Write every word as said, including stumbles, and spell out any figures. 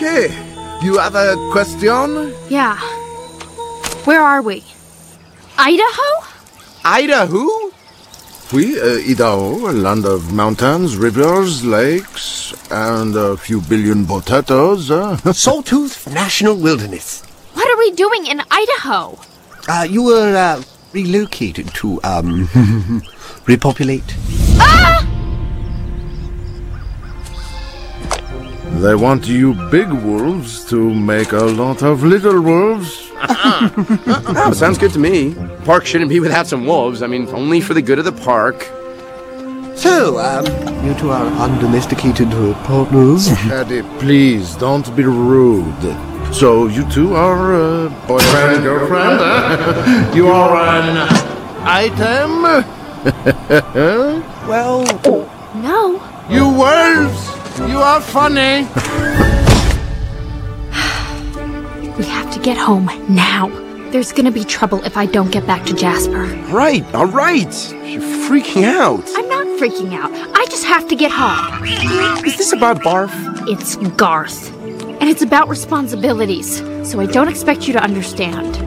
Okay. You have a question? Yeah. Where are we? Idaho? Idaho? Oui, uh, Idaho, a land of mountains, rivers, lakes, and a few billion potatoes. Uh. Sawtooth National Wilderness. What are we doing in Idaho? Uh, you were, uh, relocated to, um, repopulate. Ah! They want you big wolves to make a lot of little wolves. Oh, sounds good to me. Park shouldn't be without some wolves. I mean, only for the good of the park. So, um, you two are undomesticated uh, partners. Eddie, please, don't be rude. So, you two are uh, boyfriend and girlfriend? Huh? You are an item? Well... No. You wolves! You are funny! We have to get home now. There's gonna be trouble if I don't get back to Jasper. Right, all right. You're freaking out. I'm not freaking out. I just have to get home. Is this about Barf? It's Garth. And it's about responsibilities, so I don't expect you to understand.